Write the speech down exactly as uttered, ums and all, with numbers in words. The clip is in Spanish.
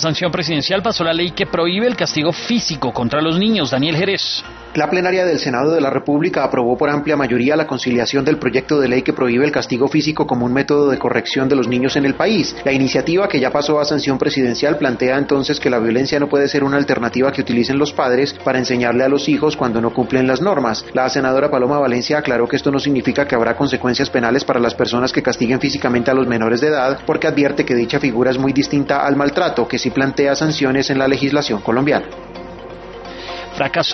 Sanción presidencial pasó la ley que prohíbe el castigo físico contra los niños. Daniel Jerez. La plenaria del Senado de la República aprobó por amplia mayoría la conciliación del proyecto de ley que prohíbe el castigo físico como un método de corrección de los niños en el país. La iniciativa, que ya pasó a sanción presidencial, plantea entonces que la violencia no puede ser una alternativa que utilicen los padres para enseñarle a los hijos cuando no cumplen las normas. La senadora Paloma Valencia aclaró que esto no significa que habrá consecuencias penales para las personas que castiguen físicamente a los menores de edad, porque advierte que dicha figura es muy distinta al maltrato, que sí plantea sanciones en la legislación colombiana. Fracaso